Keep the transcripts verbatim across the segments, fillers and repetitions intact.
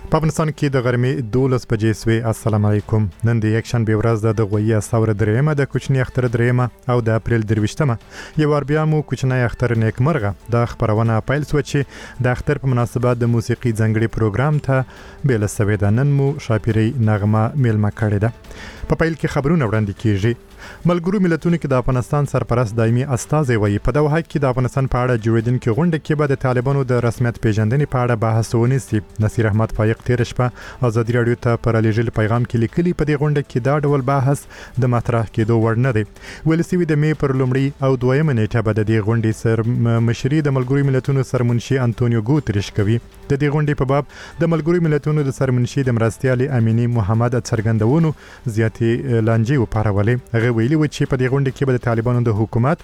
په افغانستان کې د غرمې دولس بجې سوې. السلام علیکم. نن د یک شنبه ورځ ده، د غوي اساور درېمه د کوچنی اختر درېمه او د اپریل درویشتمه. یو ور بیا مو کوچنی اختر نیکمرغه. د خبرونه پیل سو چې د اختر په مناسبت د موسیقي ځنګړي پروګرام ته بیل سوي ده. نن مو شاپيري نغمه میلمه کړې ده. په پیل کې خبرونه وړاندې کیږي. ملګرو ملتونو کې د افغانستان سرپرست دایمي استازی وایي په دوحه کې د افغانستان په اړه جوړیدونکو غونډه کې به د طالبانو د رسمیت پیژندنې په اړه بحث ونیسي. نصیر احمد فایق تیر شپه ازادي رادیو ته پر لېږل پیغام کې لیکلي په دې غونډه کې دا ډول بحث د مطرح کېدو وړ نه دی. ولسی د مې پر لومړی او دویمه نیټه به د دې غونډې سر مشري د ملګرو ملتونو سرمنشي انټونیو ګوتریش کوي. د دې غونډې په باب د ملګرو ملتونو د سرمنشي د مرستيال امینی محمد څرګندونو زیاتې لانجې وپارولې. هغه ویلي و چې په دې غونډه کې به د طالبانو د حکومت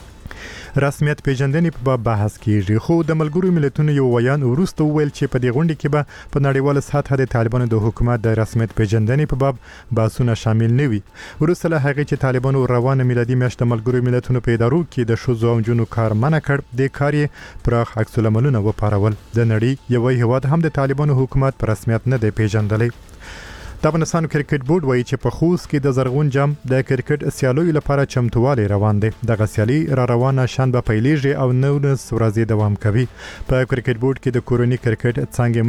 رسمیت پیژندنې په باب بحث کیږي. خو د ملګرو ملتونو یو ویان وروسته ویل چې په دې غونډه کې به په نړیواله سطح د طالبانو د حکومت د رسمیت پیژندنې په باب بحثونه شامل نه وي. وروسته له هغه چې طالبانو روانه میلادي میاشت د ملګرو ملتونو په ادارو کې د شوزو او جنو کار منع کړ، د کار پراخ عکس العملونه وپارول. د نړۍ یو هیواد هم د طالبانو حکومت په رسمیت نه دی پیژندلی. د افغانستان کرکټ بورډ وایي چې په خوست کې د زرغون جام د کرکټ سیالیو لپاره چمتووالی روان دی. دغه سیالي را روانه شنبه پیلېږي او نولس ورځې دوام کوي. په کرکټ بورډ کې د کورونی کرکټ څنګه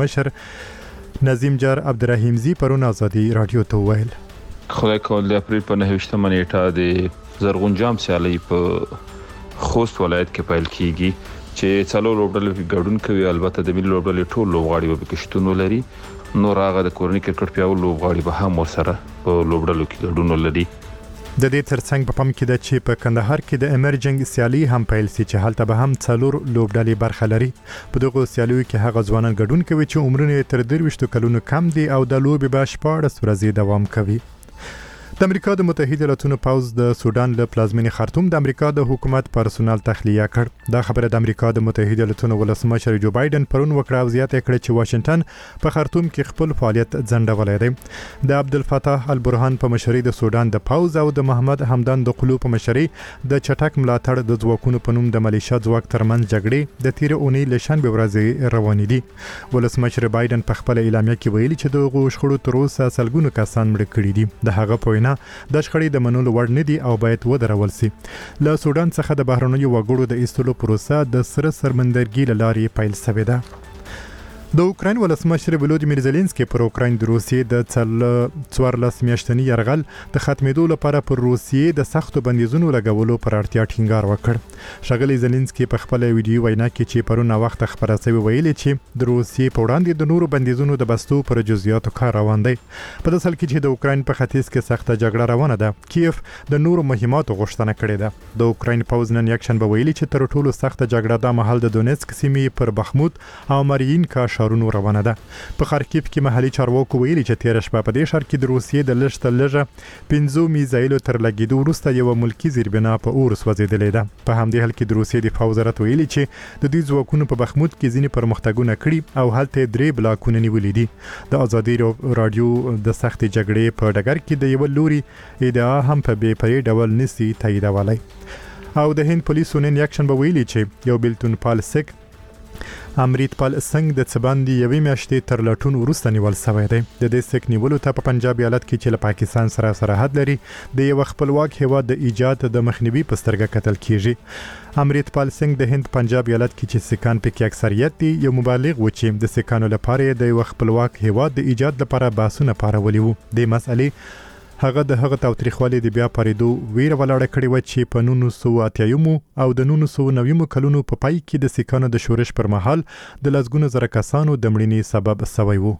مشر نظیم جار عبدالرحیمزی پرون ازادي رادیو ته ویل خدای کول د اپریل په نهه نیټه د زرغون جام سیالي په خوست ولایت کې پیل کیږي چې څلور لوبډلې ګډون کوي. البته د ملي لوبډلې ټول لوبغاړي به پکې لري. نور هغه د کورنۍ کرکټ پیاوړي لوبغاړي به هم ورسره په لوبډلو کې ګډون لري. د دې ترڅنګ په پام کې ده چې په کندهار کې د امرجنګ سیالي هم پیل سي چې هلته به هم څلور لوبډلې برخه لري. په دغه سیالیو کې هغه ځوانان ګډون کوي چې عمرونه تر درویشت کلونو کم دي او د لوبې به شپاړس ورځې دوام کوي. د امریکا د متحده ایالاتونو پوز د سودان له پلازمینې خرطوم د امریکا د حکومت پرسونل تخلیه کړ. دا خبره د امریکا د متحده ایالاتونو ولسمشر جو بایدن پرون وکړه او زیاته کړه چې واشنگټن په خرطوم کې خپل فعالیت ځنډولای دی. د عبدالفتاح البرهان په مشرۍ د سودان د پوز او د محمد حمدان دقلو په مشرۍ د چټک ملاتړ د ځواکونو په نوم د ملیشیا ځواک ترمنځ جګړې د تیر اونۍ له شنبه ورځې روانې دي. ولسمشر بایدن په خپل اعلامیه کې ویلي چې د شخړو تر اوسه سلګونو کسان مړ کړي دي. د هغه په د شخړې د منلو وړ نه دي او باید ودرول شي. له سودان څخه د بهرنیو وګړو د ایستلو پروسه د سره سرمندرګي له لارې پیل شوې ده. د اوکراین ولسمشر ولودیمیر زيلنسکي پر اوکراین د روسیې د څوارلس میاشتني یرغل د ختمېدو لپاره پر روسیې د سختو بندیزونو لګولو پر اړتیا ټینګار وکړ. ښاغلی زيلنسکي په خپل ویډیو وینا کې چې پرونه وخت خبره شوی ویلي چې د روسیې په وړاندې د نورو بندیزونو د بستو پر جزئیاتو کار روان دی. په داسې حال کې چې د اوکراین په ختیځ کې سخته جګړه روانه ده، کیف د نورو مهماتو غوښتنه کړې ده. د اوکراین پوز نن یکشنبه ویلي چې تر ټولو سخته جګړه د مهال د دونیتسک سیمې پر بخموت او مارینکا شارونو روانه ده. په خارکیف کې محلي چارواکو ویلي چې تیر شپه په دې ښار کې د روسیې د لږ تر لږه پنځه میزایلو تر لګیدو وروسته یو ملکی زیربنا په اور سوځېدلې ده. په همدې حال کې د روسیې دفاع وزارت ویلي چې د دوی ځواکونو په بخموت کې ځینې پرمختګونه کړي او هلته درې بلاکونه نیولي دي. د ازادي رادیو د سختې جګړې په ډګر کې د یو لوري ادعا هم په بې پرې ډول نسی تاییدولای. او د هند پولیسو نن یکشنبه ویلي چې یو بیلتون پال سک امریتپال سنگ د څباندې یوې میاشتې تر لټون وروسته نیول شوی دی. د دې سک نیولو ته په پنجاب ایالت کې چې له پاکستان سره سرحد لري د یو خپلواک هیواد د ایجاد د مخنیوي په سترګه کتل کیږي. امریتپال سنگ د هند پنجاب ایالت کې چې سکان پکې اکثریت دي یو مبالغ و چې د سکانو لپاره د یو خپلواک هیواد د ایجاد لپاره باسونه پارولي وو. د مسئلې هغه د هغه تاوتریخوالي د بیا پریدو ویره ولاړه کړې و چې په نولس سوه اتیایمو او د نولس سوه نویمو کلونو په پای کې د سکانو د شورش پر مهال د لسګونو زره کسانو د مړینې سبب شوی وو.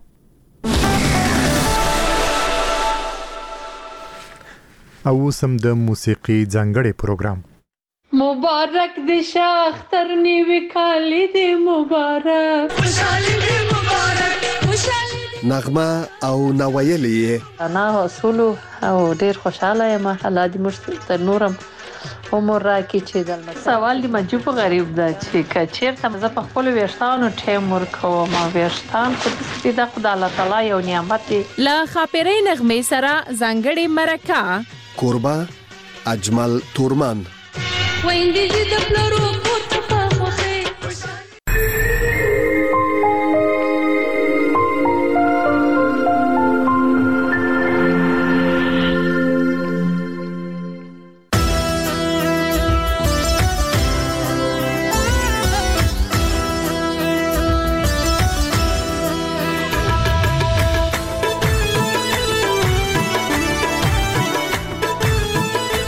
او اوسم د موسیقي ځانګړي پروګرام. مبارک دې شاختر نیوي کالی دې مبارک خوشالي دې مبارک خوشالي نغمه او نوایلی انا اصولو او ډیر خوشاله یم. الله دې موږ ته نورم عمر راکړي چې دلته سوال دی مجبور غریب ده چې کچیرته زه په خپل ویشتانو ټیم ورکوم. ما ویشتان خو دې د خدای الله تعالی یو نعمت دی. لا خاپری نغمه سره ځانګړي مرکه کوربه اجمل تورمان ویندې چې د پلرو پورته په خوښي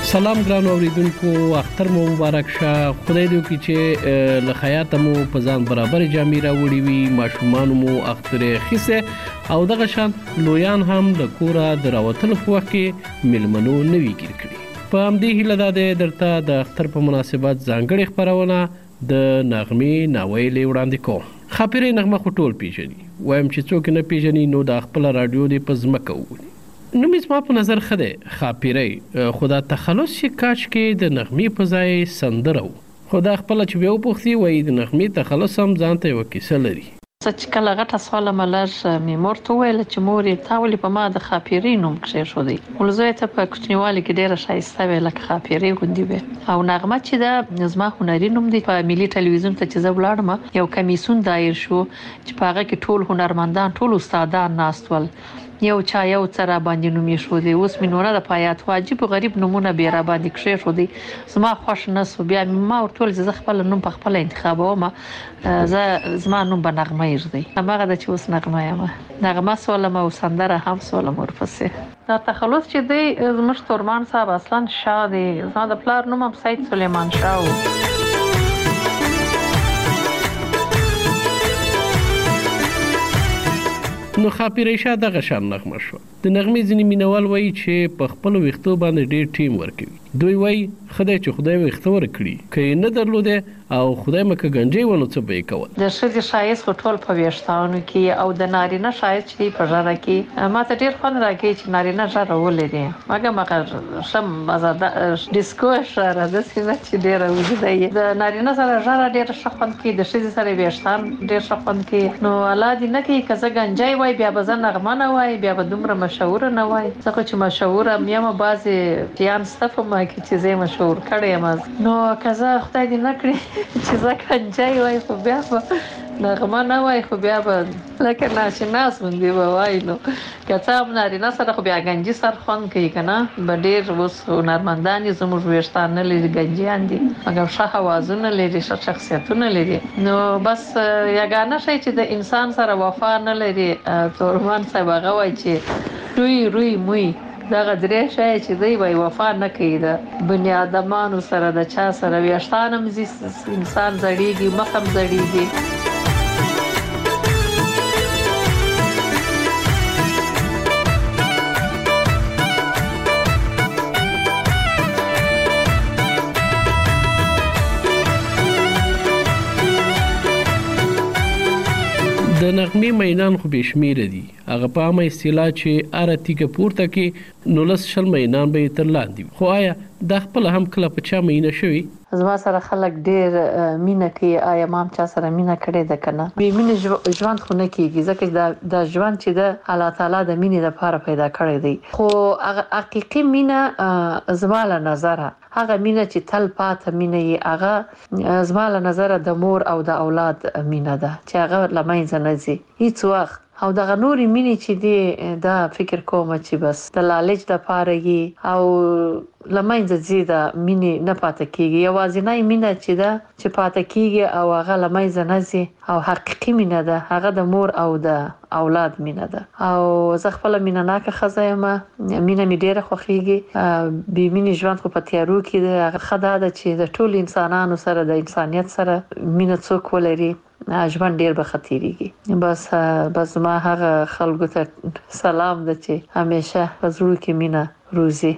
سلام ګران اوریدونکو، اختر مو مبارک شه. خدای دې وکړي چې له خیاطه مو په ځان برابر جامې راوړي وي، ماشومان مو اخترې خيسه او دغه شان لویان هم د کوره د راوتلو په وخت کې ملمنو نوي ګیر کړي. په همدې هیله ده درته د اختر په مناسبت ځانګړي خبرونه د نغمې ناویلې وړاندې کوم. خاپیرې نغمه خو ټول پیژني، وایم چې څوک نه پیژني نو د خپل رادیو دی په ځمکه وګوري. نو مې زما په نظر خده خاپیرې خدا تخلص شي کاش کې د نغمې په ځای سندره خدا خپل چې به وپوښتي وای د نغمې تخلص هم ځان ته وکیسه لري. سچ کله غټه سواله ملر میمور ته ویل چې مور یې تاولې په ما د خاپیرې نوم کښې شو دی. ولزوی ته په کوچنیوالي کې ډیره شایسته ویل لکه خاپیرې غوندي وي او نغمه چې دا زما هنري نوم دی. په ملي ټلویزیون ته چې زه ولاړم یو کمیسون دایر شو چې په هغه کې ټول هنرمندان ټول استادان ناستول، یو چا یو تر باندې نومې شو دی. اوس مې نور د پایات واجب غریب نمونه به را باندې کښې شو دی. زما خوش نسو بیا ما ورټول ز خپل نوم په خپل انتخابوم، زه زما نوم به نغمه دی. هغه د چې اوس نغمه یم، نغمه سولم او سندره هم سولم ورپسې. دا تخلص چې دی زموږ تورمان صاحب اصلا شاه دی. زما د پلار نوم هم سید سلیمان شاه و. نو خاپیرې شه دغه شان نغمه شو. د نغمې ځینې مینوال وایي چې په خپل ویښتو باندې ډېر ټیم ورکوي. دوی وایي خدای چې خدای ویښته ورکړي که یې نه درلوده او خدای مکه گنجې ونه څه به یې کول. د ښځې ښایست خو ټول په ویښتانو کې او د نارینه ښایست چې په ژړه کې ما ته ډېر خوند راکوي چې نارینه ژړه ولري. مګر مګر ښه مزه ډیسکو ښه داسې نه چې ډېره اوږده وي. د نارینه سره ژړه ډېره ښه خوند کوي، د ښځې سره ویښتان ډېر ښه خوند کوي. نو الله دې نه کوي که زه گنجی وای بیا به زه نغمه نه وای بیا به دومره مشهوره نه وای. زه خو چې مشهوره یم بعضې پیان سته په ما کې چې زه یې مشهور کړی یم. نو که زه خدای دې نه کړي چې زه گنجی وای خو بیا به نغمه نه وای خو بیا به لکه ناشناس غوندې به وای. نو که څه هم نارینه سره خو بیا گنجي سر خوند کوي که نه. به ډېر اوس هنرمندان دي زموږ ویښتان نه لري ګنجیان دي مګر ښه اوازونه لري، ښه شخصیتونه لري. نو بس یګانه شی چې د انسان سره وفا نه لري تورمان صاحب هغه وایي چې روی روی موی دغه درې شی چې دی وای وفا نه کوي د بني ادمانو سره. د چا سره ویښتان هم انسان زړیږي، مخ هم زړیږي. د نغمې مینان خو بشمیره دي. هغه په عامه اصطلاح چې ارتیګه پورته کې نو لس شل مینان به تر لاندې. خو آیا د خپل هم کله په چا مینه شوي؟ زما سره خلک ډېر مینه کوي. آیا ما هم چا سره مینه کړې ده که نه؟ بې مینې ژوند خو نه کېږي ځکه چې دا ژوند چې ده الله تعالی د مینې لپاره پیدا کړی دی. خو حقیقي مینه زما له نظره هغه مینه چې تل پاته مینه یې هغه زما له نظره د مور او د اولاد مینه ده چې هغه له منځه نه ځي هیڅ وخت. او دغه نورې مینې چې دی دا فکر کوم چې بس د لالچ دپاره یې او له منځه ځي د مینې نه پاته کېږي. یوازینۍ مینه چې ده چې پاته کېږي او هغه له منځه نه ځي او حقیقي مینه ده هغه د مور او د اولاد مینه ده. او زه خپله مینه ناکه ښځه یم، مینه مې ډېره خوښېږي. بې مینې ژوند خو په تیارو کې ده. هغه ښه دا ده چې د ټولو انسانانو سره د انسانیت سره مینه څوک ولري ژوند ډېر به ښه تېرېږي. بس بس زما هغه خلکو ته سلام ده چې همیشه په زړو کې مینه روزي.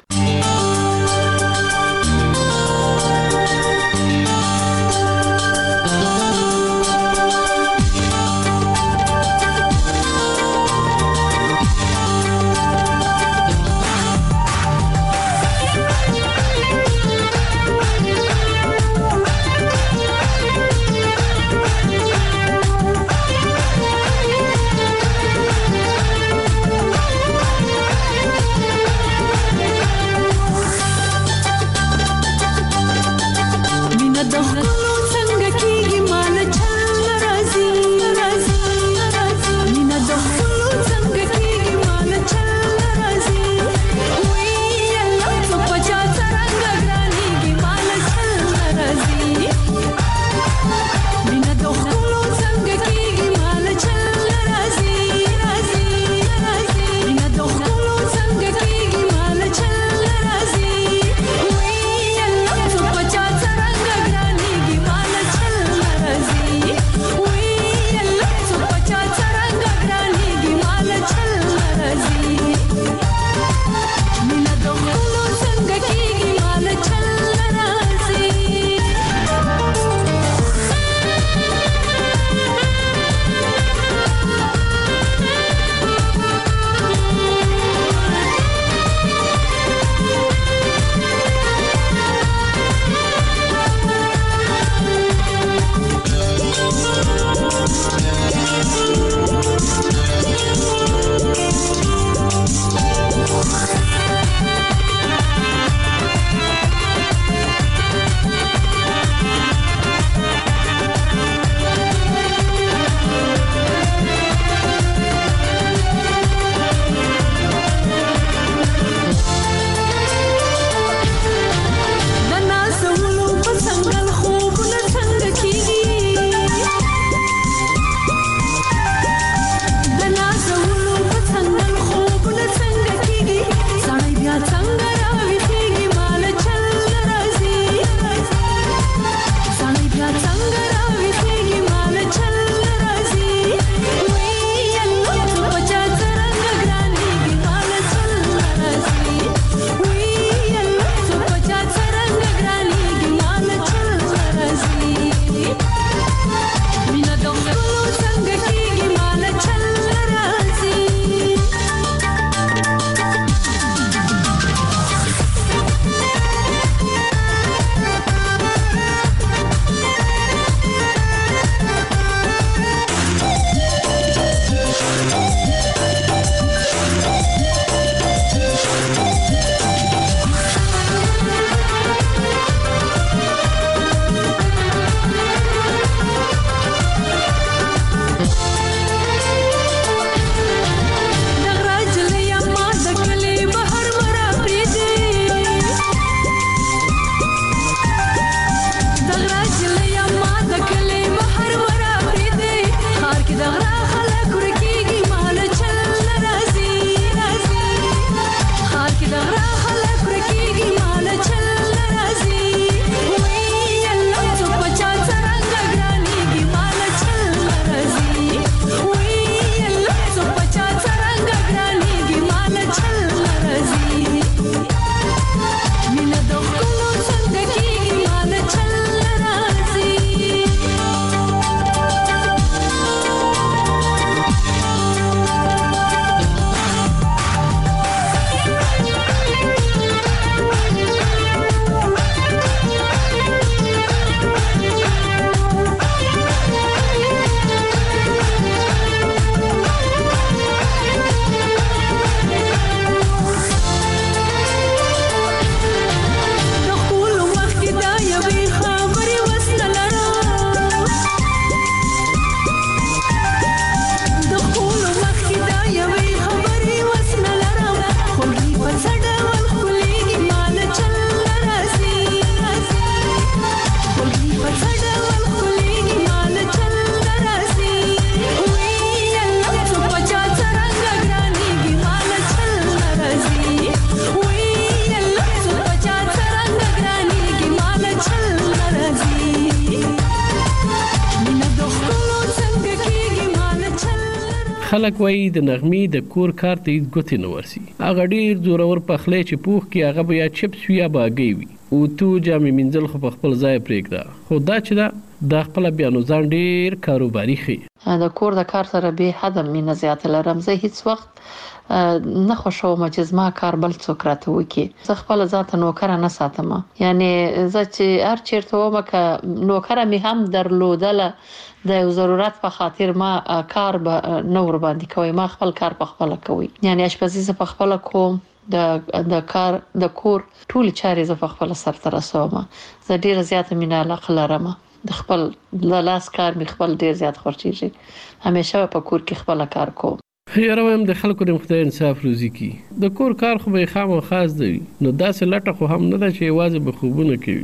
خلک وایي د نغمې د کور کار ته هیڅ ګوتې نه ورسي. هغه ډېر زورور پخلی چې پوخ کې هغه به یا چپس وي یا باګۍ وي. او تو جامې مینځل خو په خپل ځای پرېږده، خو دا چې دا دا خپله بیا نو ځان ډېر کاروباري ښیي. د کور د کار سره به حده مینه زیاته لرم. زه هیڅ وخت نه خوښوم چې زما کار بل څوک راته وکړي. زه خپل ځاته نوکره نه ساتم. یعنی زه چې هر چیرته وم که نوکره می هم درلودله د یو ضرورت په خاطر ما کار به نه ور باندې کوي، ما خپل کار په خپل کوي. یعنی اشپزي زه په خپل کوم، د د کار د کور ټول چارې زه په خپل سر ته رسوم. زه ډیره زیاته مینه علاقه لرم. د خپل د لاس کار می خپل ډیر زیات خوښیږي. همیشه په کور کې خپل کار کوم. یاره وایم د خلکو د خدای انصاف روزي کی. د کور کار خو به خامو خاص دی، نو داسې لټه خو هم نه ده چې یوازې به خوبونه کوي.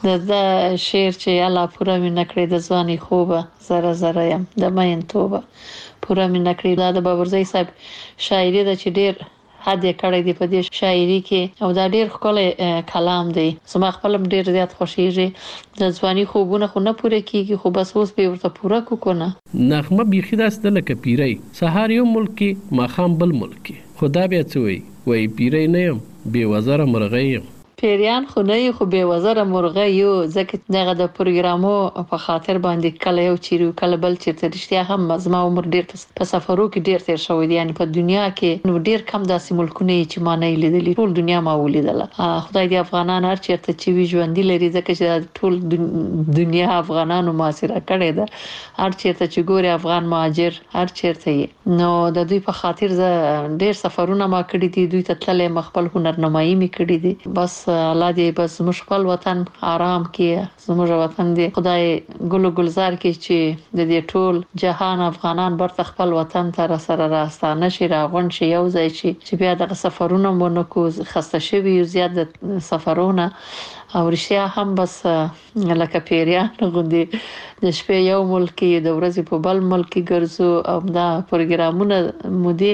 د شعر چې الله پوره مې نکړې د ځواني خوبه زره زره يم د مین توبه پوره مې نکړې. دا د بابرزی صاحب شاعري ده چې ډیر حد یې کړی دی په دې شاعري کې او دا ډیر ښکلی کلام دی. زما خپل ډیر زیات خوښیږي. د ځواني خوبونه خو نه پوره کیږي خو بس اوس به ورته پوره کو کنه. نغمه بیخي داسته لکه پیری سهار یو ملک کې ماخام بل ملک کې خدا بیا څه وایي وایي پیری نه یم بې وزره مرغۍ یم. پیریان خو نه یو خو بې وزره مرغه یو ځکه دغه د پروګرامو په خاطر باندې کله یو چیرې کله بل چیرته رښتیا هم زما عمر ډیر په سفرو کې ډیر تیر شوی دی. یعنی په دنیا کې نو ډیر کم داسې ملکونه چې ما نه لیدلي ټول دنیا ما ولیدله. خدای دې افغانان هر چیرته چې وی ژوند لري ځکه چې ټول دنیا افغانانو معاصره کړي ده. هر چیرته چې ګوري افغان مهاجر هر چیرته یې نو د دوی په خاطر ز ډیر سفرونه ما کړی دي. دوی ته تللې مخبل هنرنمایي می کړی دي. بس الله دې بس زموږ خپل وطن آرام کړي. زموږ وطن دې خدای ګل گلزار کړي چې د دې ټول جهان افغانان برته خپل وطن ته سره راستانه شي راغون شي یو ځای شي چې بیا د سفرونو مونږ کو خسته شوی زیات د سفرونه او رښتیا هم بس لکه پیریان غوندي د شپې یو ملک د ورځې په بل ملک ګرځو او دا پروګرامونه مودي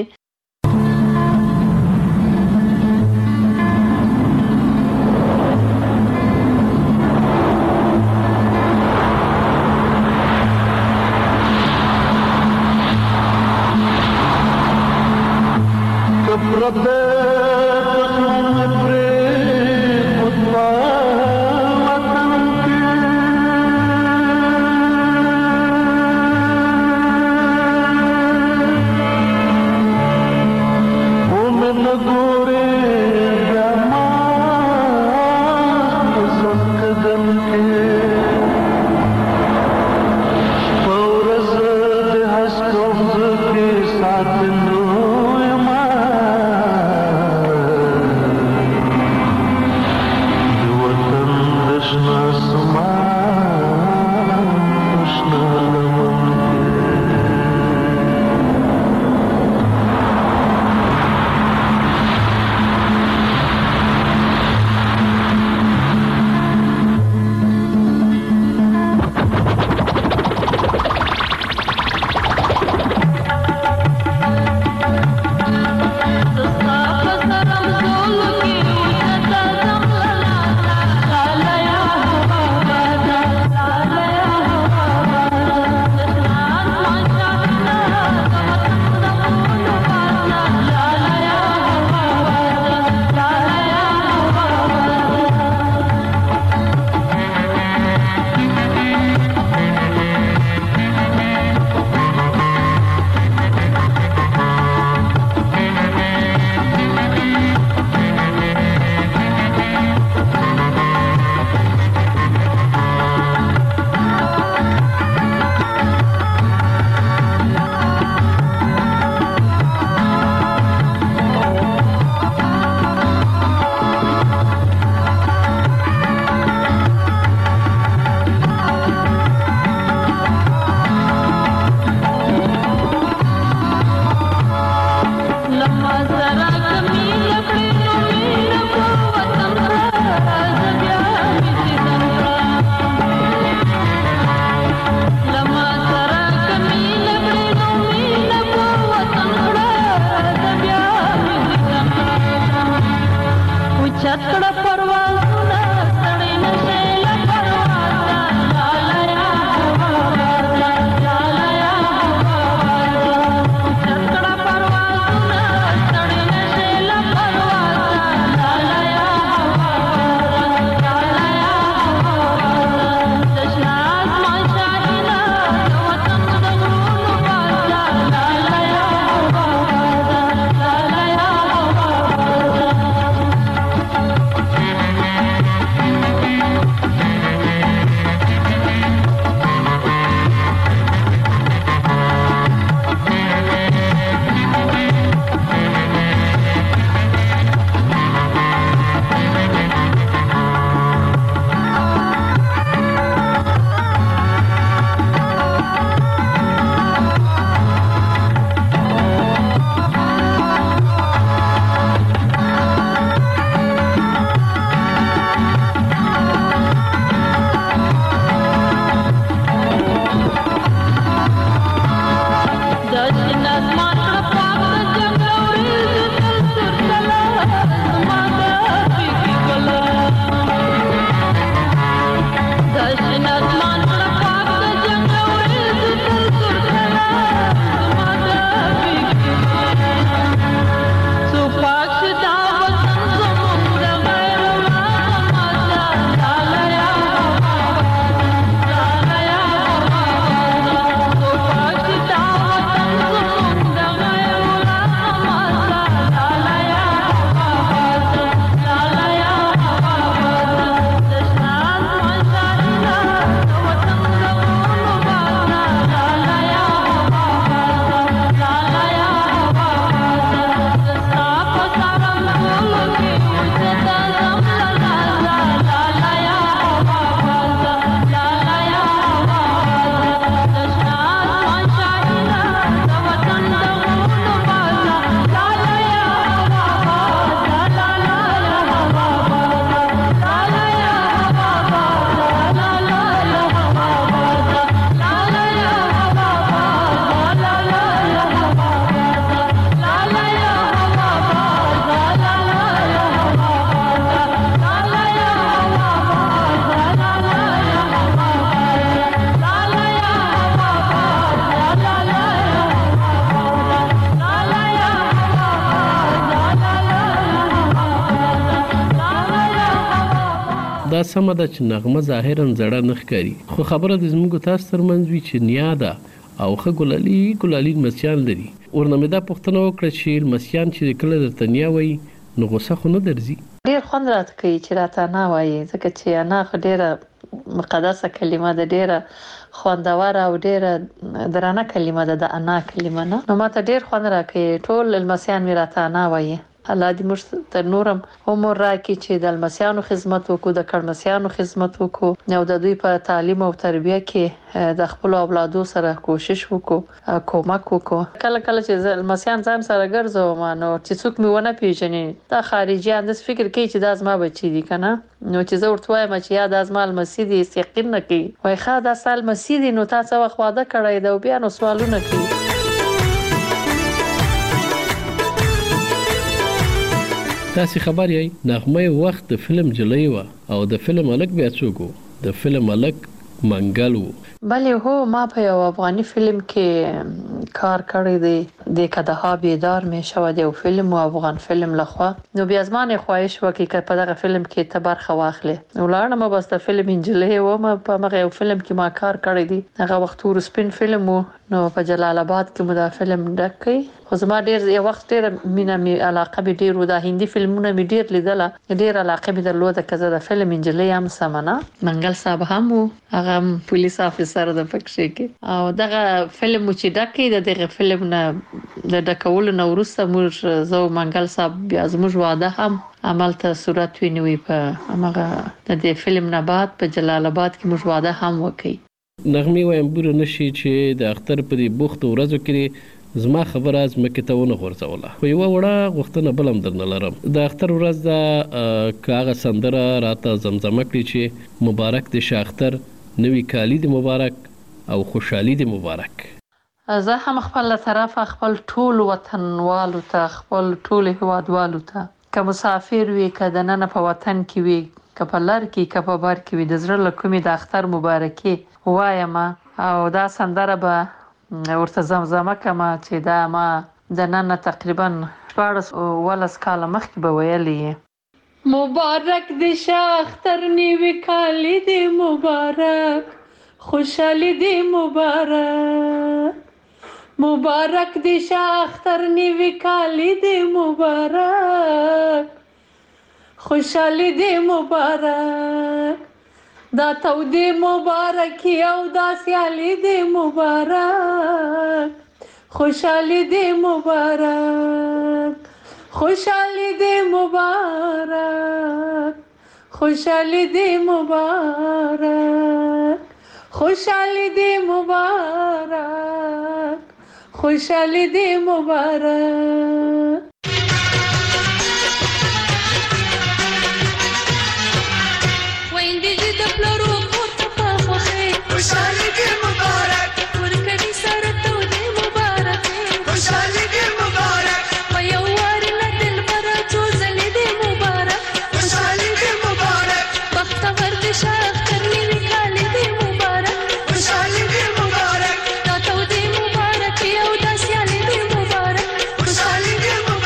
دا سمه ده چې نغمه ظاهرا زړه نه ښکاري خو خبره د زموږ تاسو ترمنځ وي چې نیا ده او ښه ګلالي ګلالي لمسیان لري. ورنه مې دا پوښتنه وکړه چې لمسیان چې کله درته نیا وایي نو غوسه خو نه درځي؟ ډېر خوند راته کوي چې راته انا وایي، ځکه چې انا خو ډېره مقدسه کلمه ده، ډېره خوندوره او ډېره درانه کلمه ده د انا کلمه نه. نو ماته ډېر خوند راکوي ټول لمسیان مې راته انا وایي. الله دې موږ ته نورم عمر راکړي چې د لمسیانو خدمت وکړو، د کړمسیانو خدمت وکړو او د دوی په تعلیم او تربیه کې د خپل اولادو سره کوشش وکړو، کومک وکړو. کله کله چې لمسیان ځان سره ګرځوم نو چې څوک مې ونه پیژني دا خارجيان د فکر کوي چې دا زما بچی دي کنه، نو چې زه ورته وایم چې یا د ازمال مسجد یقین نه کوي وای ښا دا سال مسجد نو تاسو وخت واده کړی دا بیا نو سوالونه کوي. تاسو خبر یې نغمه وخت د فلم جلۍ و او د فلم الک بیا څوک د فلم الک منګل و. بله هو ما په یو افغاني فلم کې کار کړی دی د کدها بیدار می شو دی او فلم او افغان فلم لخوا نو بیا زمانه خواهش وکي چې په دغه فلم کې ته برخه واخلې. ولانه ما بس د فلم انجلې و ما په مغه یو فلم کې ما کار کړی دی هغه وخت ور سپین فلم و نو په جلال آباد کې مو دا فلم ډکې خو زما ډیر یو وخت ډیر مینا می علاقه به ډیر و دا هندي فلمونه می ډیر لیدله ډیر علاقه به درلوده کزه د فلم انجلې هم سمنه منګل صاحب هم هغه پولیس افسر د پکښې کې او دغه فلم چې ډکې د دغه فلم نه د ډکول نو ورسته موږ زو منګل صاحب بیا زموږ واده هم عمل ته صورت وینوي په هغه د دې فلم نه بعد په جلال آباد کې موږ واده هم وکړي. نغمه وایم بور نشي چې د اختر په دې بوخت ورځو کې زما خبره از مکه ته ونه غورځوله خو یو وړه غوښتنه بلم درنه لرم. د اختر ورځ د کاغه سندره راته زمزمه کړي چې مبارک دې شاختر نوی کالی دې مبارک او خوشحالي دې مبارک. زه هم خپل طرف خپل ټول وطنوالو ته خپل ټول هوادوالو ته که مسافر وي که د نن په وطن کې وي که په لار کې که په بار کې وي د زړه له کومې د اختر مبارکي وایم او دا سندره به ورته زمزمه کما چې دا ما د نن تقریبا شپاړس ولس کاله مخکې به ویلې. مبارک دې شاختر نیوي کالی دې مبارک خوشحالي دې مبارک مبارک دې شاختر نیوي کالی دې مبارک خوشحالي دې مبارک دا تو دې مبارک او دا سیالي دې مبارک خوشحالي دې مبارک خوشحالي دې مبارک خوشحالي دې مبارک خوشحالي دې مبارک خوشحالي دې مبارک. خوشحالي دې مبارک ورکړي سره ته دې مبارک خوشحالي دې مبارک په یو وار نه دل پر څو ځلې دې مبارک خوشحالي دې مبارک بختور دې شاختر نیوي کالی دې مبارک خوشحالي دې مبارک دا ته دې مبارک او دا سیالي دې مبارک خوشحالي دې مبارک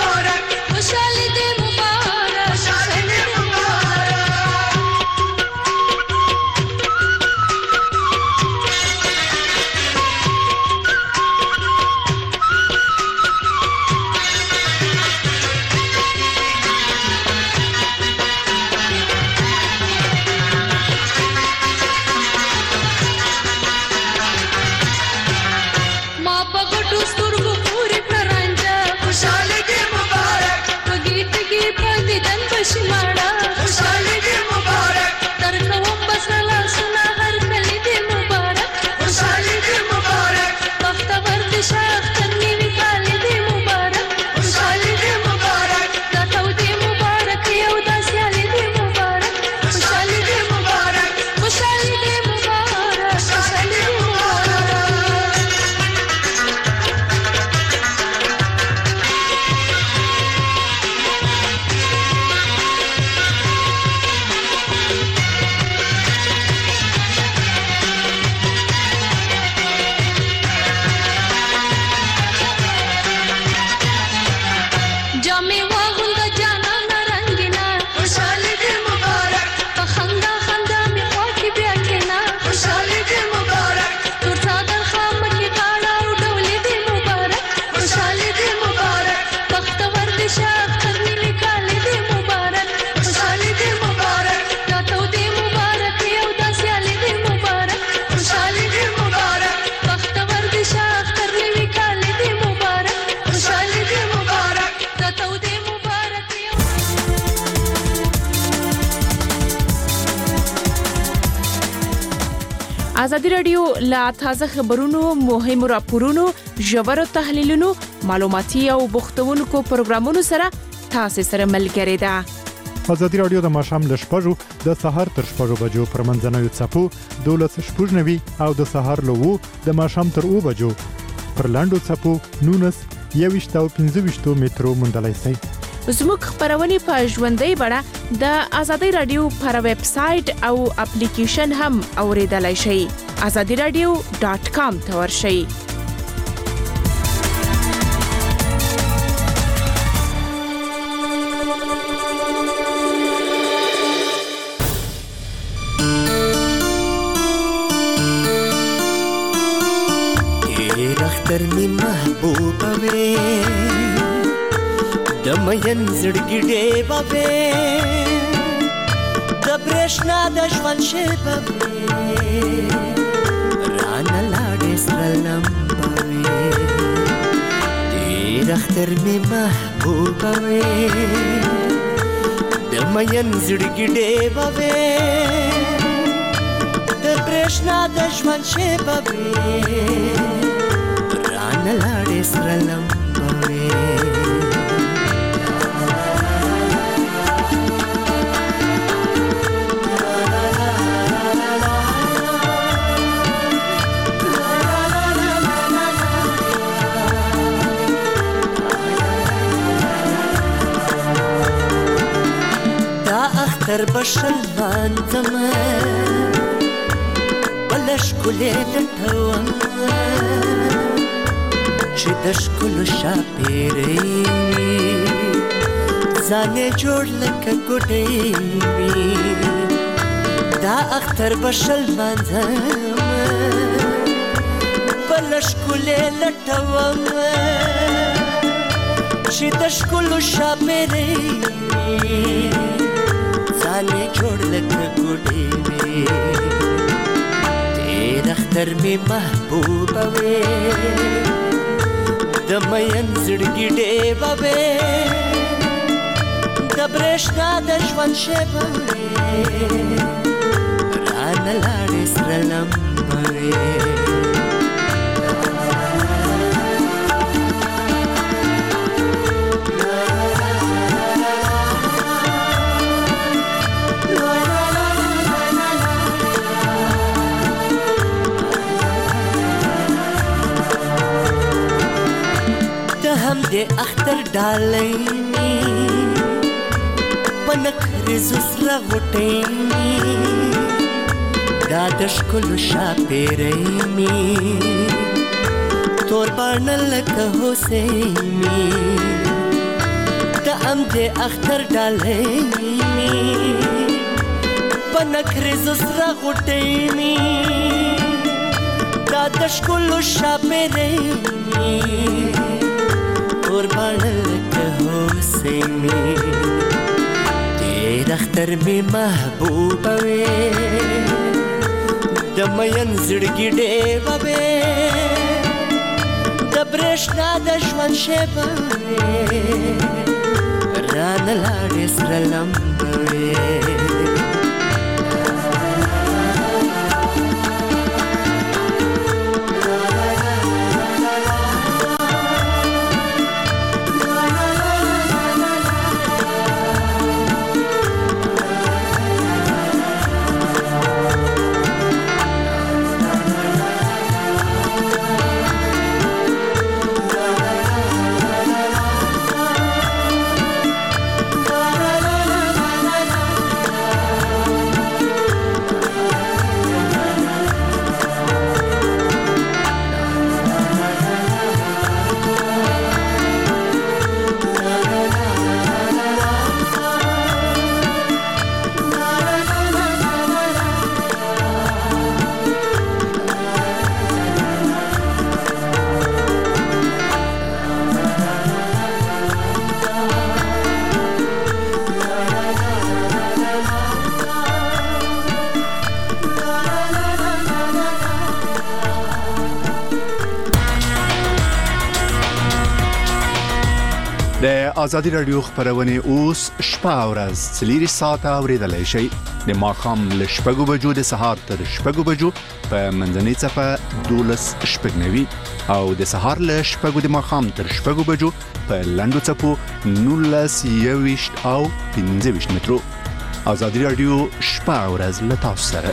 ازادي رادیو لا تازه خبرونو، مهمو راپورونو، ژورو تحلیلونو، معلوماتي او بوختونکو پروګرامونو سره تاسو سره ملګری ده. ازادي رادیو د ماشام ل شپږو د سهار تر شپږو بجو پر منځنوي چپو دولس شپږنوي او د سهار له وو د ماشام تر او بجو پر لاندو چپو نونس یويشت او پنځه مترو مندلای سي. زموږ خبرونه په ژوندۍ بڼه د ازادي رادیو پر ویب سټ او اپلیکیشن هم اوریدلای شئ. azadi radio dot com ته ورشئ. اختر می محبوبه وې د مین زړګي ډېبه وې د برېښنا د ژوند شېبه وې رانه لاړې سره لمبه وې ډېر اختر می محبوبه وې د مین زړګي ډېبه وې د برېښنا د ژوند شېبه وې نلاړې سره لمبه وې دا اختر بشل مانځم بله ښکلې لټوم چې د ښکلو شاپېرۍ وي ځان یې جوړ لکه ګوډۍ وي دا اختر به شل مانځم بله ښکلې لټوم چې د ښکلو شاپېرۍ وي ځان یې جوړ لکه ګوډۍ وي ډېر اختر مې محبوبه وې د مین زړګي ډېبه وې د برېښنا د ژوند شېبه وې رانه لاړې سره لمبه وې هم د اختر ډالۍ په نکریزو سره غوټۍ دا د ښکلو شاپېرۍ مې تور باڼه لکه هوسۍ مې د هم د اختر ډالۍ په نکریزو سره غوټۍ مې دا د ښکلو شاپېرۍ مې تور باڼه لکه هوسۍ مې ډېر اختر مې محبوبه وې د مین زړګي ډېبه وې د برېښنا د ژوند شېبه وې رانه لاړې سره لمبه وې ازادي رادیو خبرونه اوس شپه او ورځ څلور ساعته اوریدلای شئ د ماښام له شپږو بجو د سهار تر شپږو بجو په منځنۍ صفه دولس شپږنوي او د سهار له شپږو د ماښام تر شپږو بجو په لنډو څپو نولس یويشت او پنځه ویشت مترو. ازادي رادیو شپه او ورځ له تاسو سره.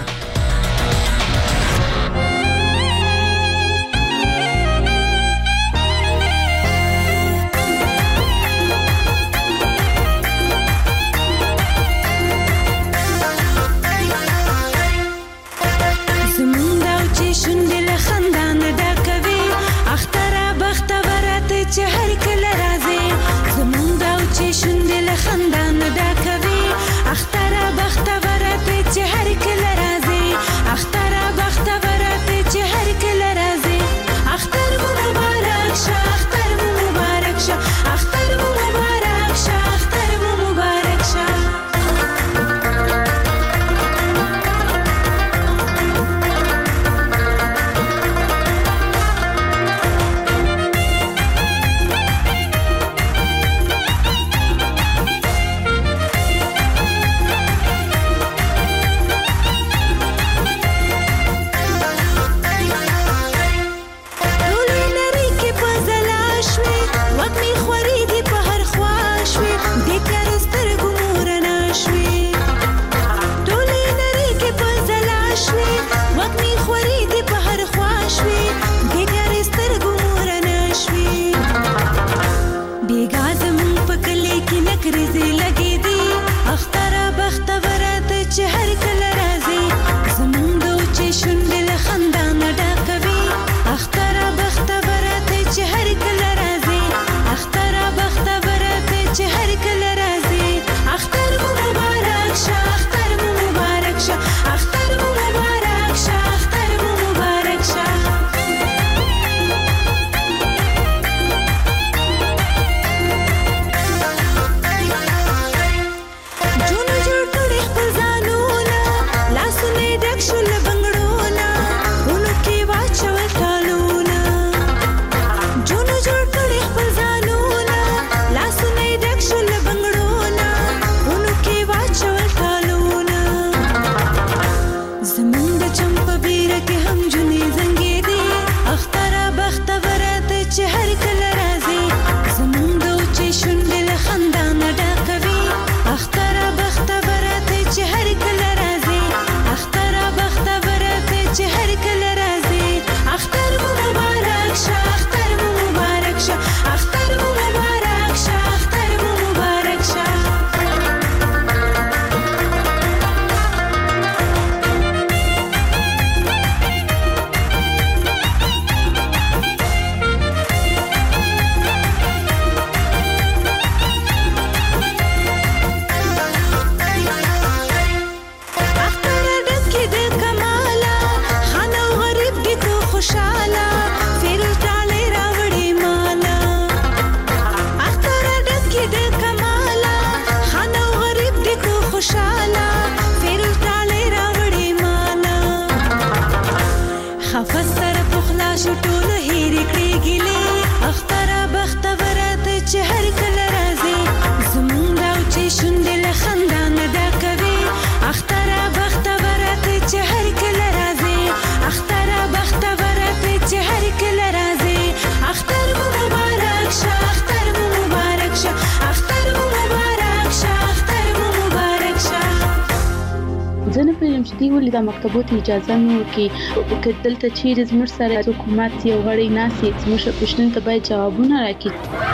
دی ولې د مکتبوت اجازه مو کې دلته چیرې زموږ سره حکومت یو غړی ناسي زموږ پښتون ته باید جوابونه راکړي.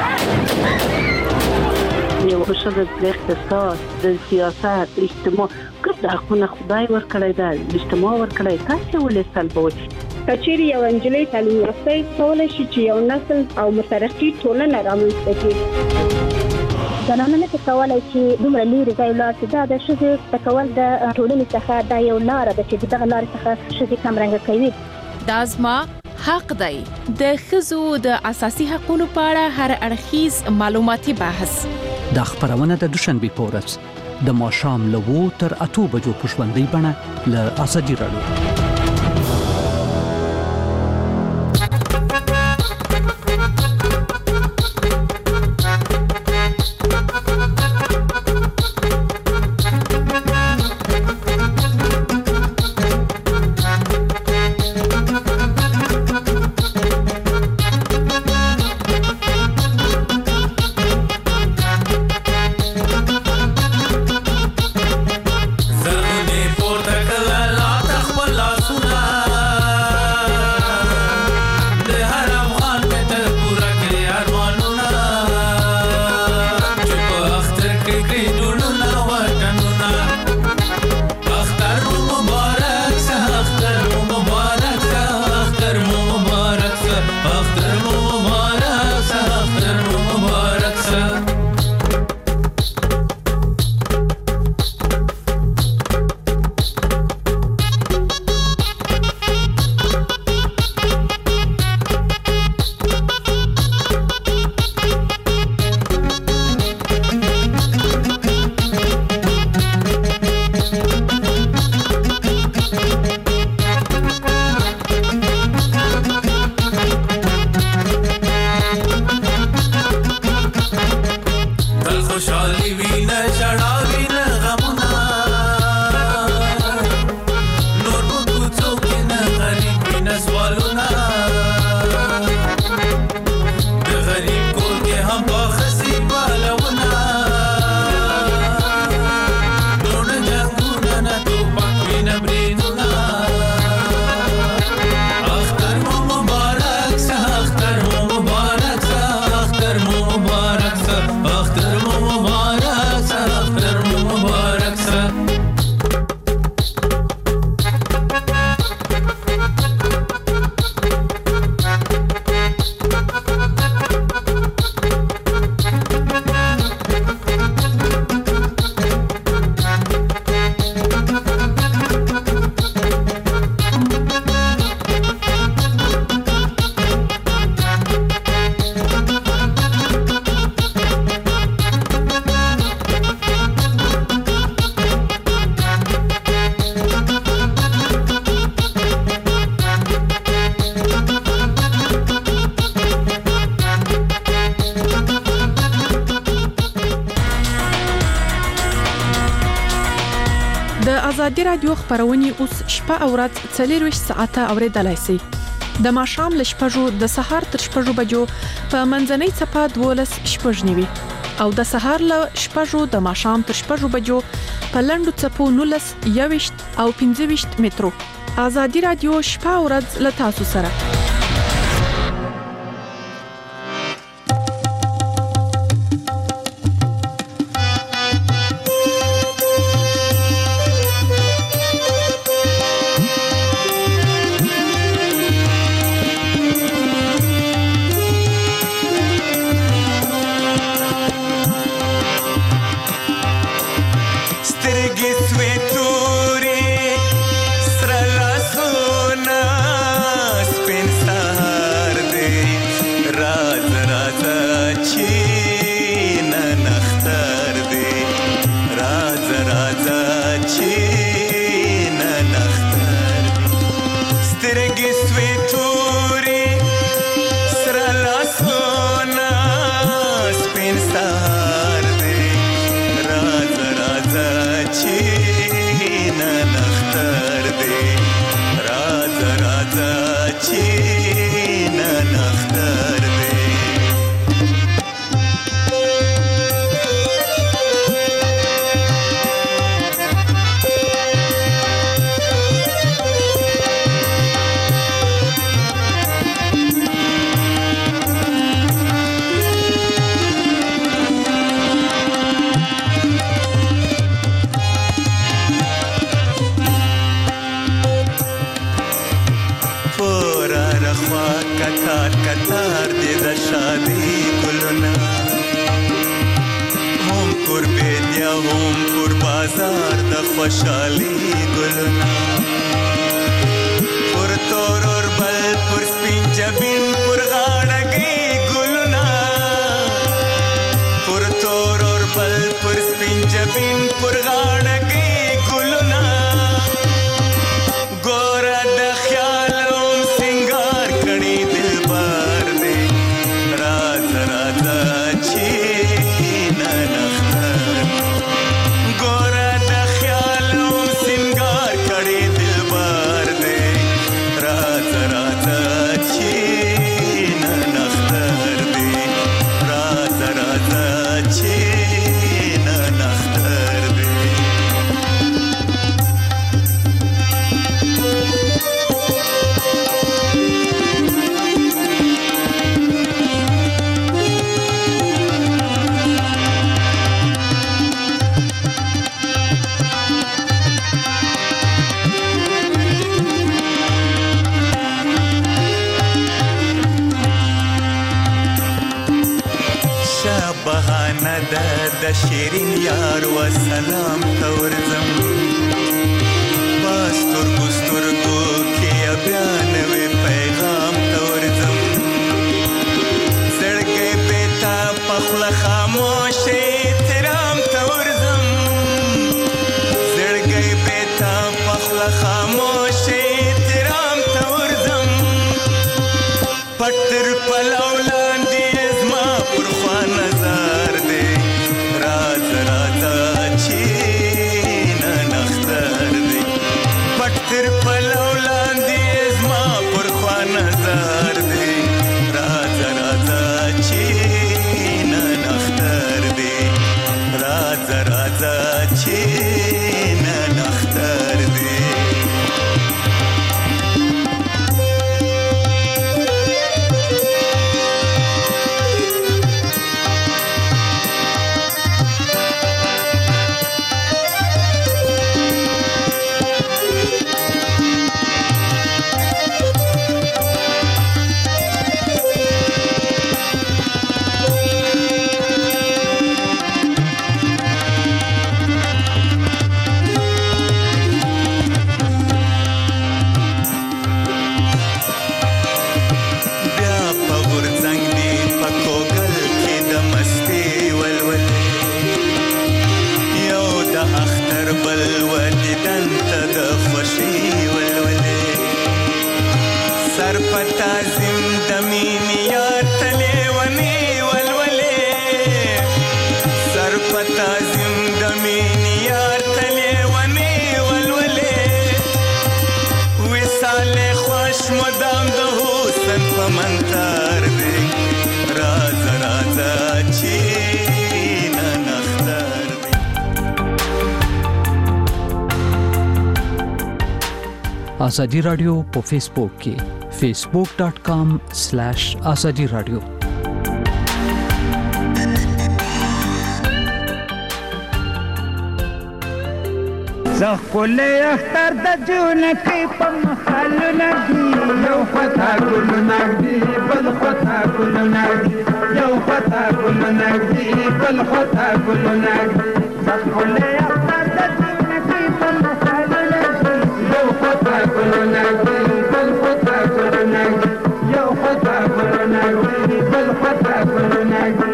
یو شغل د اقتصاد د سیاست اجتماع کله خو خدای ورکړی دا اجتماع ورکړی تاسو ولې سلبوي کچېری یو انجلۍ تعلیم یافته کولای شي چې یو نسل او مترقي ټولنه رامنځته کړي. زنانه نه کولای چې دومره لري ځای لا چې دا د شذ تکول د ټولنې څخه دا یو لار ده چې دغه لار څخه شذ کمرنګ کوي. دازما حق دی د خزو د اساسي حقوقو په اړه هر اړخیز معلوماتي بحث د خبرونه د دوشنبه پورس د ماښام له وو تر اته بجو پښوندې بڼه له ازادي رادیو. د ازادي رادیو خبرونه اوس شپه او ورځ څلور ساعته اوریدلای شئ. د ماښام ل شپږو د سهار تر شپږو بجو په منځنۍ چپه دولس شپږ نیوي او د سهار ل شپږو د ماښام تر شپږو بجو په لندو چپو نولس یويشت او پنځه ویشت مترو. ازادي رادیو شپه او ورځ ل تاسو سره. مدام د حسن په منتر دی راز راز چې نن اختر دی. ازادي رادیو په فیسبوک کې facebook dot com slash azadi radio. زخوله اختر د جون کې په مخالو نګي یو خطا ګل نګي بل خطا ګل نګي یو خطا ګل نګي بل خطا ګل نګي زخوله اختر د جون کې په مخالو نګي یو خطا ګل نګي بل خطا ګل نګي یو خطا ګل نګي بل خطا ګل نګي.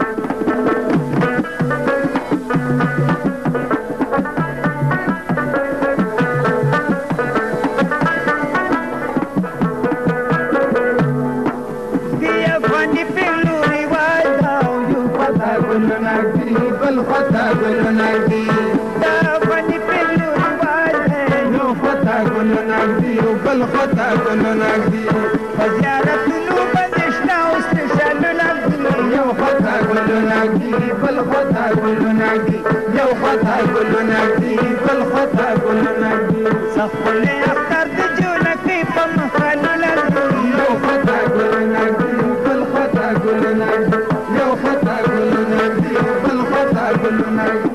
بل خطا ګل نګي دا باندې پلو رواج یو خطا ګل نګي بل خطا ګل نګي زیارت نو بدشنا او سپیشل نګي یو خطا ګل نګي بل خطا ګل نګي یو خطا ګل نګي بل خطا ګل نګي صفله اختر د جون کې په مخالو نګي یو خطا ګل نګي بل خطا ګل نګي یو خطا ګل نګي بل خطا ګل نګي.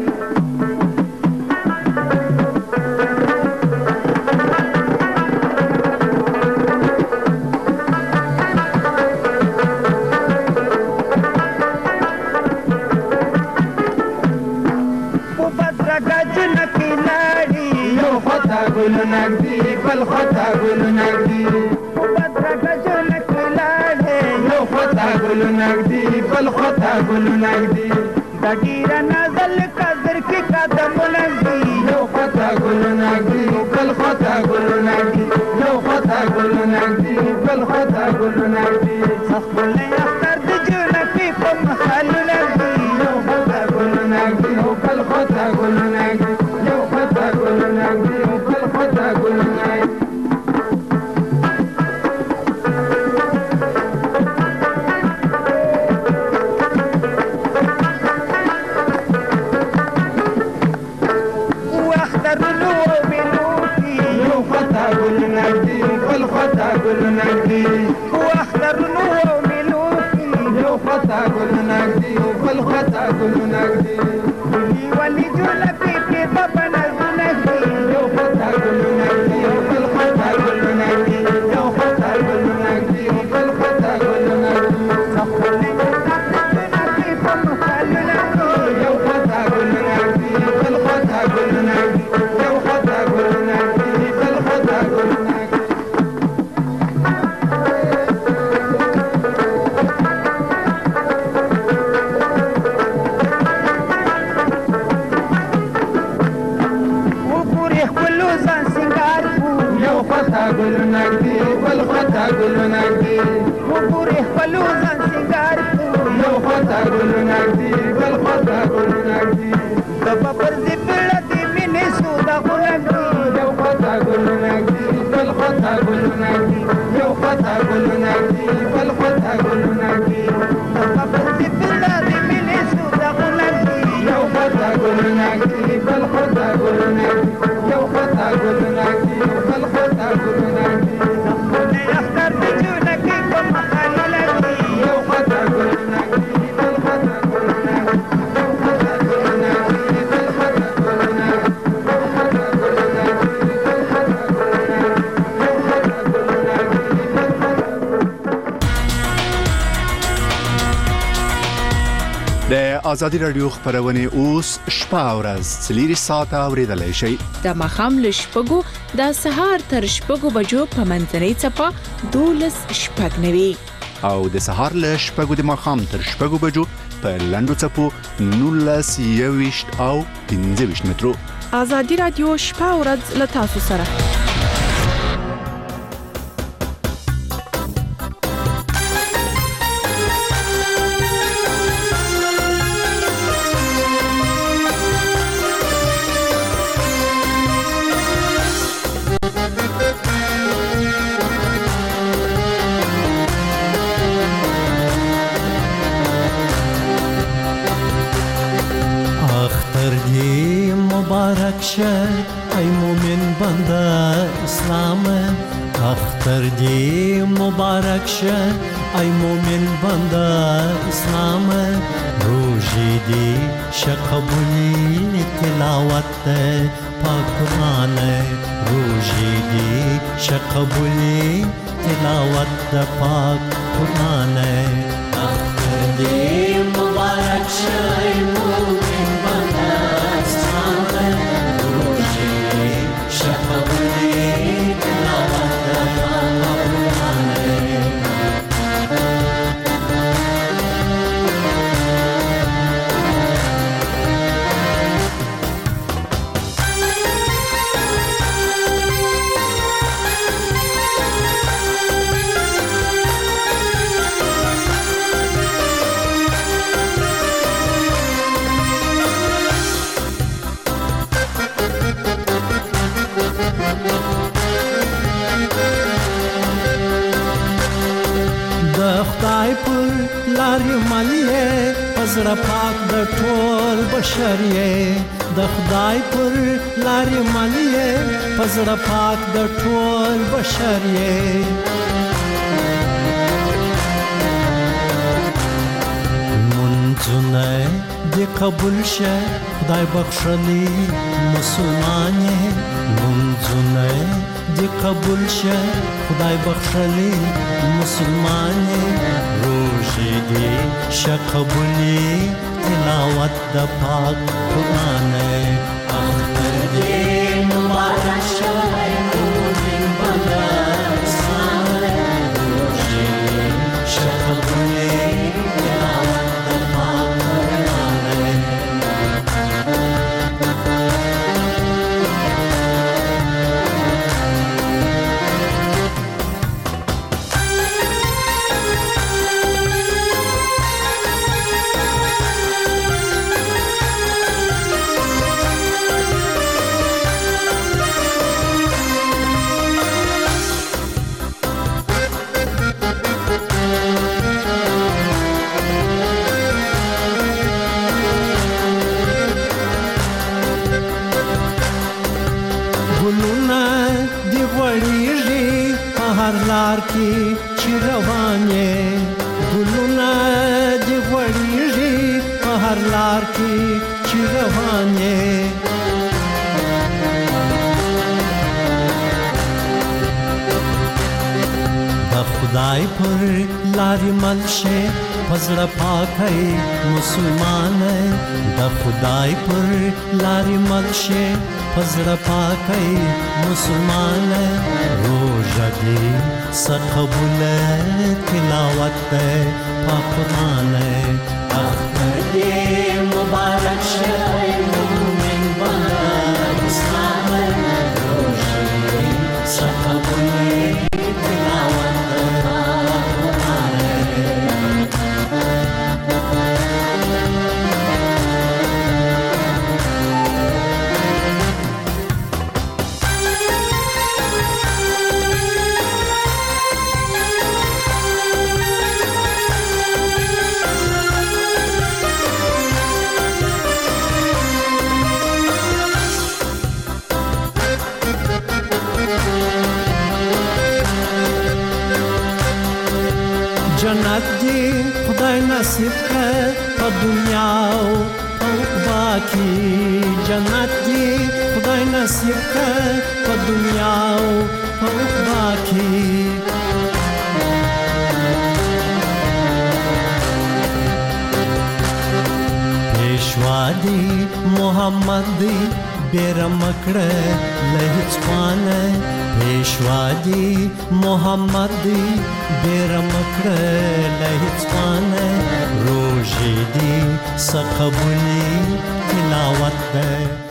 ګل نګي بل خطا ګل نګي بدرګه جون کلاله یو خطا ګل نګي بل خطا ګل نګي دګیر نازل قدر کې قدم نګي یو خطا ګل نګي بل خطا ګل نګي یو خطا ګل نګي بل خطا ګل نګي صفله اختر د جون کې په مخالو نګي یو خطا ګل نګي بل خطا ګل نګي یو خطا ګل نګي بل خطا ګل نګي. ګل نګي واختر نو ملوکي یو خطا ګل نګي بل خطا ګل نګي ولي ولي جل په کې ببن نګي یو خطا ګل نګي بل خطا ګل نګي یو خطا ګل نګي بل خطا ګل نګي صفله نګي په مخالو نګي یو خطا ګل نګي بل خطا ګل نګي یو خطا ګل نګي بل خطا ګل نګي. ګل نګي بل خطا ګل نګي وګورې خپلو ځان سنگار یو خطا ګل نګي بل خطا ګل نګي د ببر دې پیړه دې مینې سودا غلګي یو خطا ګل نګي بل خطا ګل نګي یو خطا ګل نګي بل خطا ګل نګي د ببر دې پیړه دې مینې سودا غلګي یو خطا ګل نګي بل خطا ګل نګي یو خطا ګل نګي بل خطا ګل نګي زخونه اختر د جون کې په مخالو نګي یو خطا ګل نګي بل خطا ګل نګي یو خطا ګل نګي بل خطا ګل نګي یو خطا ګل نګي بل خطا ګل نګي یو خطا ګل نګي بل خطا. د ازادي رادیو خبرونه اوس شپه او ورځ څلور ساعته اوریدلای شئ. د ماښام له شپږو د سهار تر شپږو بجو په منځنۍ څپه دولس شپږ نوي او د سهار له شپږو د ماښام تر شپږو بجو په لنډو څپو نولس یويشت او پنځه ویشت مترو. ازادي رادیو شپه او ورځ له تاسو سره. شه ای مومن بنده اسلام اختر دی مبارک شه ای مومن بنده اسلام روزی دی شه قبولی تلاوت پاک قرآن روزی دی شه قبولی تلاوت پاک قرآن اختر دی مبارک شه ای مومن بنده اسلام روزی دی شه قبولی تلاوت پاک قرآن خدای پر لارې ملې پزړه پاک د ټول بشر یې د خدای پر لارې ملې پزړه پاک د ټول بشر یې منځونه دې قبول شه خدای بخښلي مسلمان یې منځونه دې قبول شه خدای بخښلي مسلمان روزي دې شه قبولي تلاوت د پاک قرآن اختر دې مبارک شه مومن بنده اسلام روزي دې شه قبولي تلاوت د پاک قرآن لار کې چې روانې ګلونه دې وړيږي په هر لار کې چې روانې د خدای پر لارې ملشه پزړه پاکي مسلمان د خدای پر لارې ملشه پزړه پاکي مسلمان روزه دې سقبول تلاوت پاک قرآن اختر دې مبارک شه مومن بنده اسلام روزه دې سقبول تلاوت پاک قرآن جنت دی خدای نصیب کړ په دنیا او په عقبا کې جنت دی خدای نصیب کړ په دنیا او په عقبا کې پیشوا دی محمد دی بیرم کړه لهڅ پانه پیشوا دی محمد دی بیرم کړه لهڅ پانه روزي دی سقبولي تلاوت